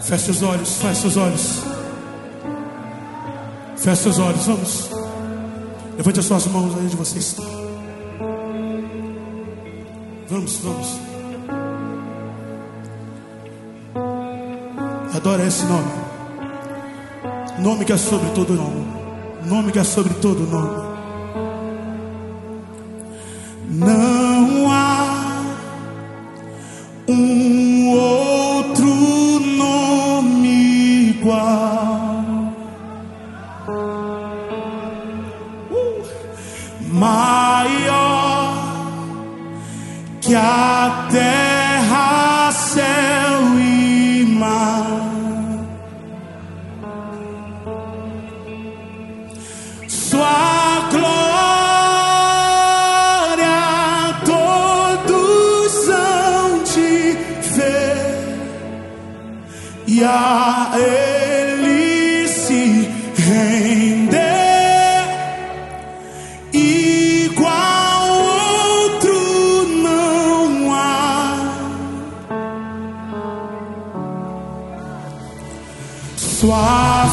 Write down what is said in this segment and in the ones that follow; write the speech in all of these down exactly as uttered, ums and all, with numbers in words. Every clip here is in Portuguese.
Feche os olhos, feche seus olhos. Feche seus olhos, vamos. Levante as suas mãos aí onde você está. Vamos, vamos. Adora esse nome. Nome que é sobre todo nome. Nome que é sobre todo nome. Não há um outro nome igual. Uh, maior que a terra, céu e mar. Sua glória todos hão de ver, e a Ele se render. Igual outro não há. Sua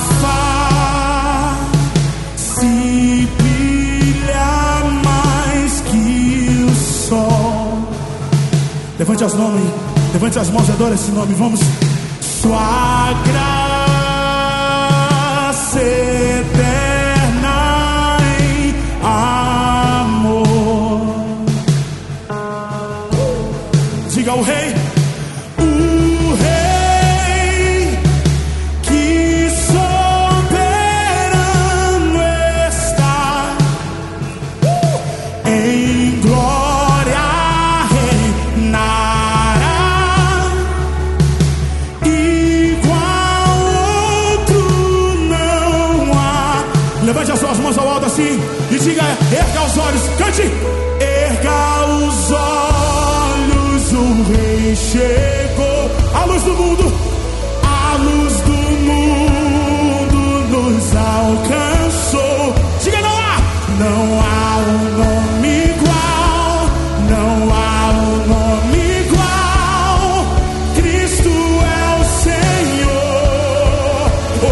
face brilha mais que o sol. Levante as mãos, levante as mãos e adore esse nome. Vamos. Sua graça eterna em amor. Diga o rei. O rei que soberano está, em glória reinará. Igual outro não há. Levante as suas mãos ao alto assim e diga: erga os olhos, cante. Erga os olhos, o rei chegou. A luz do mundo, a luz do mundo nos alcançou. Diga: não há, não há um nome igual, não há um nome igual. Cristo é o Senhor. Oh,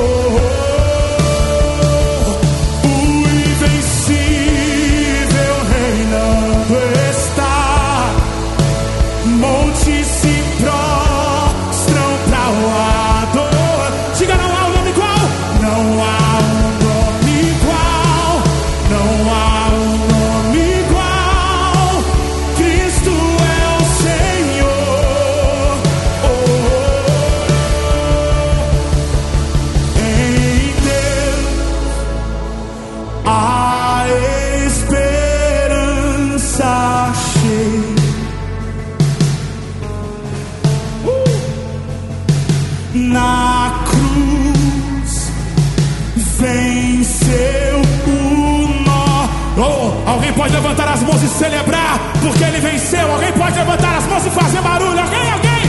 oh, oh. O invencível reinando está. Montes se prostram pra o adorar. Diga: não há um nome igual, não há um nome igual, não há um nome igual. Cristo é o Senhor. Oh, oh. Em Deus a esperança cheia. Na cruz venceu o nó. Oh, alguém pode levantar as mãos e celebrar porque ele venceu. Alguém pode levantar as mãos e fazer barulho. Alguém, alguém.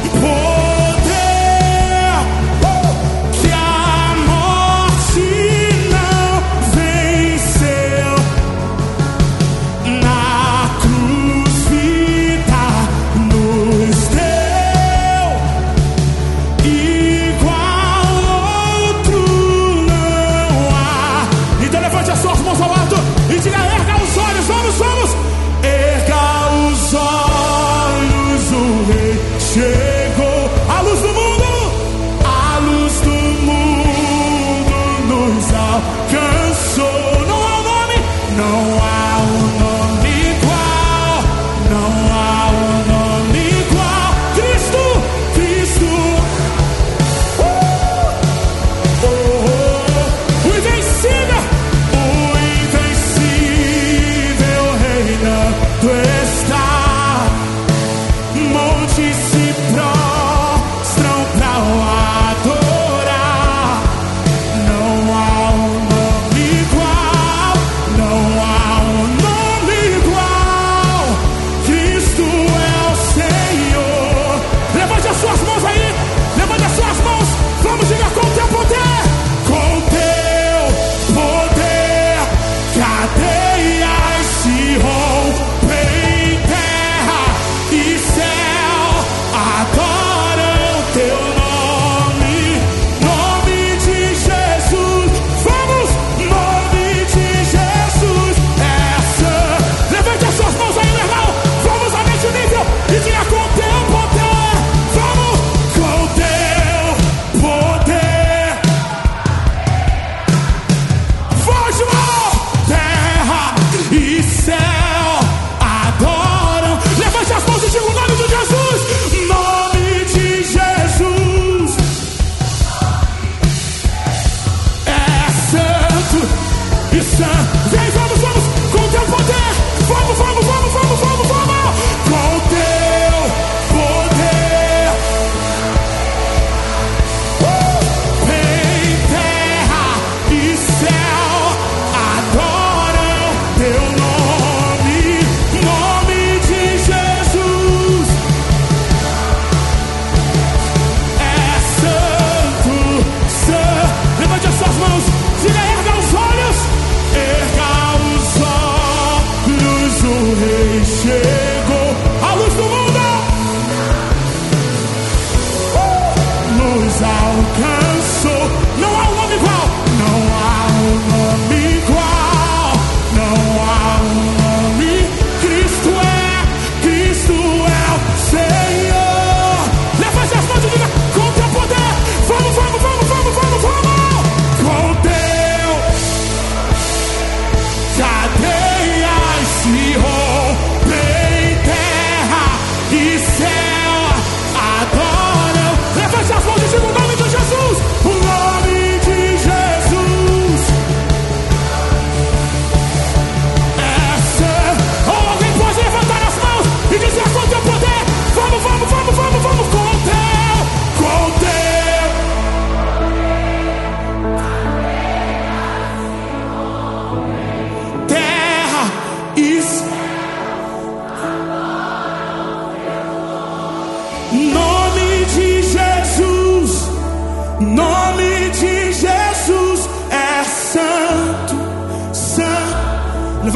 Poder, oh, que a morte não venceu. Na cruz vida nos deu. Igual outro não há. Então levante as suas mãos ao alto e diga: erga os olhos, vamos, vamos. Erga os olhos, o rei chegou. A luz do mundo, a luz do mundo nos alcançou. Não há um nome, não há um nome igual, não há um nome igual. Cristo, Cristo. Oh, oh, oh. O invencível, o invencível reinando está. Montes se prostram pra o adorar. Não há um nome igual, não há um nome igual. Cristo é o Senhor. Levante as suas mãos aí, levante as suas mãos. Vamos, diga: com teu poder, com teu poder, cadeias se rompem, terra e céu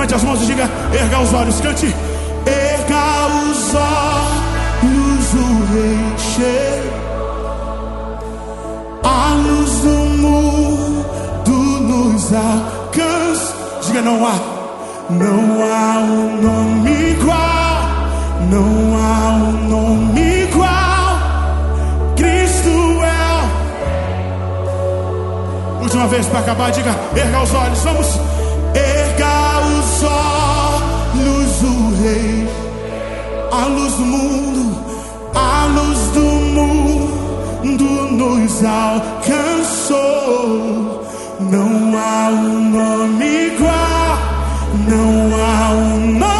Levante as mãos e diga: erga os olhos, cante. Erga os olhos, o rei chega. A luz do mundo nos alcança. Diga: não há, não há um nome igual, não há um nome igual. Cristo é. Última vez para acabar, diga: erga os olhos, vamos. Erga os olhos, o rei. A luz do mundo, a luz do mundo nos alcançou. Não há um nome igual, não há um nome